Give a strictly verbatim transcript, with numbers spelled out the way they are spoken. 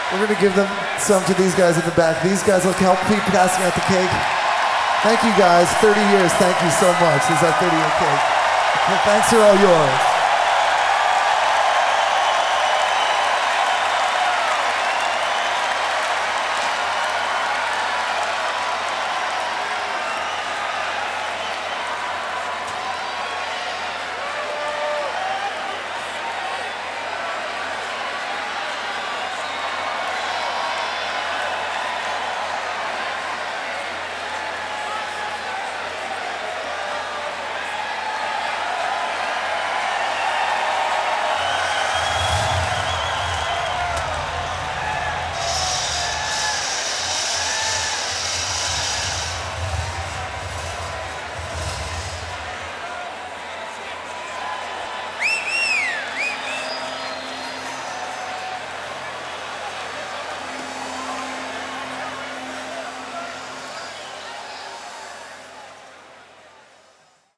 We're going to give them some to these guys in the back. These guys will help keep passing out the cake. Thank you guys. thirty years. Thank you so much. This is our thirty-year cake. Well, thanks are all yours.